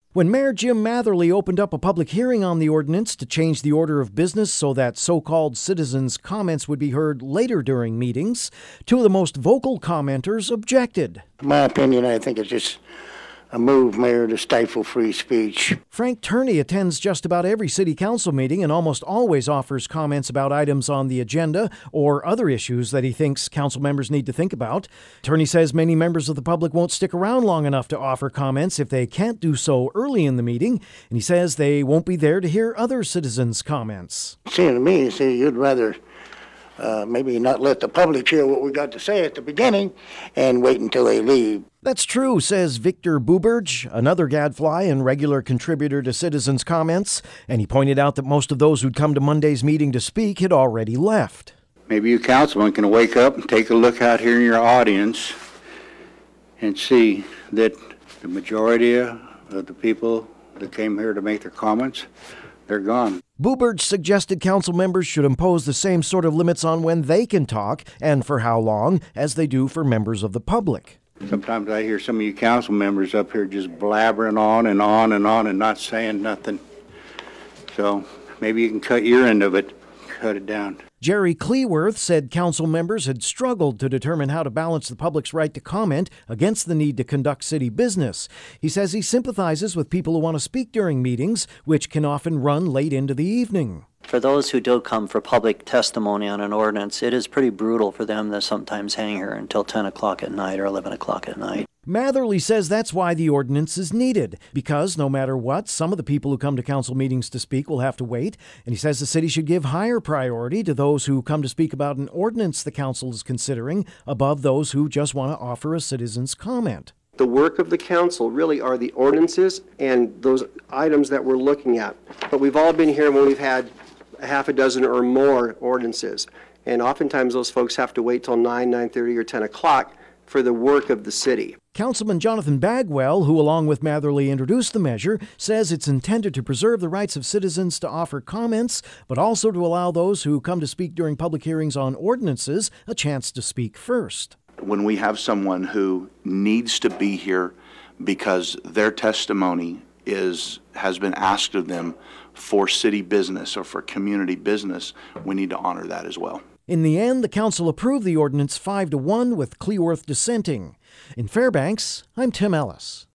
When Mayor Jim Matherly opened up a public hearing on the ordinance to change the order of business so that so-called citizens' comments would be heard later during meetings, two of the most vocal commenters objected. In my opinion, I think it's just a move, Mayor, to stifle free speech. Frank Turney attends just about every city council meeting and almost always offers comments about items on the agenda or other issues that he thinks council members need to think about. Turney says many members of the public won't stick around long enough to offer comments if they can't do so early in the meeting, and he says they won't be there to hear other citizens' comments. Seems to me, you'd rather maybe not let the public hear what we got to say at the beginning and wait until they leave. That's true, says Victor Buberge, another gadfly and regular contributor to citizens' comments, and he pointed out that most of those who'd come to Monday's meeting to speak had already left. Maybe you councilmen can wake up and take a look out here in your audience and see that the majority of the people that came here to make their comments, they're gone. Buberge suggested council members should impose the same sort of limits on when they can talk and for how long as they do for members of the public. Sometimes I hear some of you council members up here just blabbering on and on and on and not saying nothing. So maybe you can cut your end of it, cut it down. Jerry Cleworth said council members had struggled to determine how to balance the public's right to comment against the need to conduct city business. He says he sympathizes with people who want to speak during meetings, which can often run late into the evening. For those who do come for public testimony on an ordinance, it is pretty brutal for them to sometimes hang here until 10 o'clock at night or 11 o'clock at night. Matherly says that's why the ordinance is needed, because no matter what, some of the people who come to council meetings to speak will have to wait, and he says the city should give higher priority to those who come to speak about an ordinance the council is considering above those who just want to offer a citizen's comment. The work of the council really are the ordinances and those items that we're looking at. But we've all been here when we've had a half a dozen or more ordinances, and oftentimes those folks have to wait till 9:30, or 10 o'clock for the work of the city. Councilman Jonathan Bagwell, who along with Matherly introduced the measure, says it's intended to preserve the rights of citizens to offer comments, but also to allow those who come to speak during public hearings on ordinances a chance to speak first. When we have someone who needs to be here because their testimony has been asked of them for city business or for community business, we need to honor that as well. In the end, the council approved the ordinance 5-1 with Cleworth dissenting. In Fairbanks, I'm Tim Ellis.